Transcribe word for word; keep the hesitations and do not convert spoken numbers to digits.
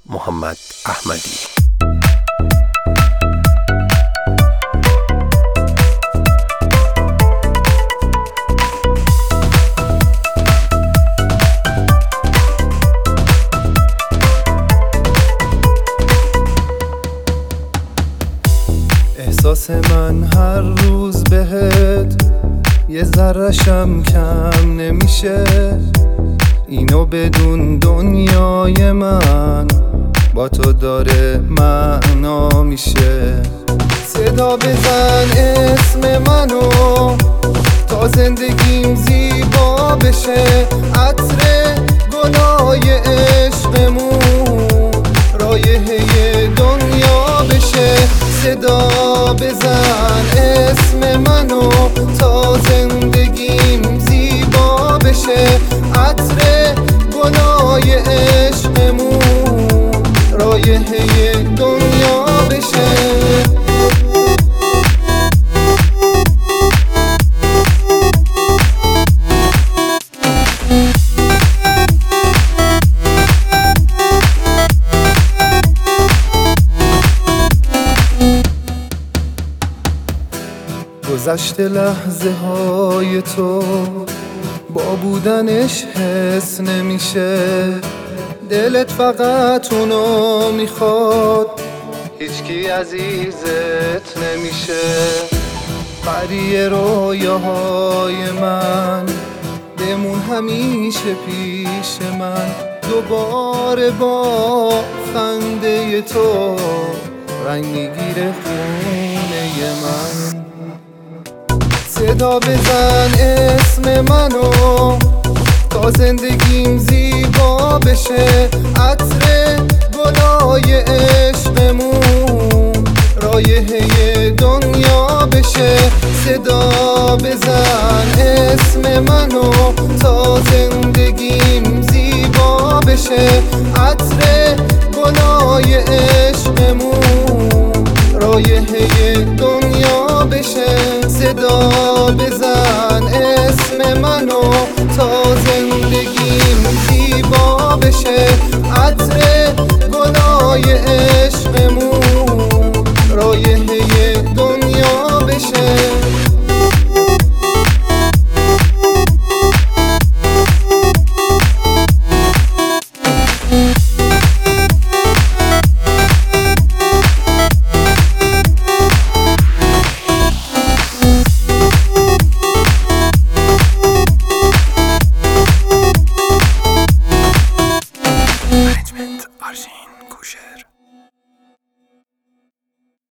محمد احمدی. احساس من هر روز بهت یه ذره‌شم کم نمیشه، اینو بدون دنیای من با تو داره معنا میشه. صدا بزن اسم منو تا زندگیم زیبا بشه، عطر گلای عشقمون رایحه دنیا بشه. صدا بزن اسم منو تا زندگیم زیبا بشه، عطر گلای عشقمون رایحه دنیا بشه. گذشت لحظه های تو با بودنش حس نمیشه، دلت فقط اونو میخواد، هیچکی عزیزت نمیشه. بقیه رویاهای من بمون همیشه پیش من، دوباره با خنده تو رنگ میگیره خونه من. صدا بزن اسم منو تا زندگیم زیبا بشه، عطر گلای عشقمون رایحه دنیا بشه. صدا بزن اسم منو تا زندگیم زیبا بشه، عطر گلای عشقمون رایحه دنیا بشه. صدا بزن اسم منو تا زندگیم زیبا بشه، عطر گلای عشقمون رایحه دنیا بشه. آرژین کوشر.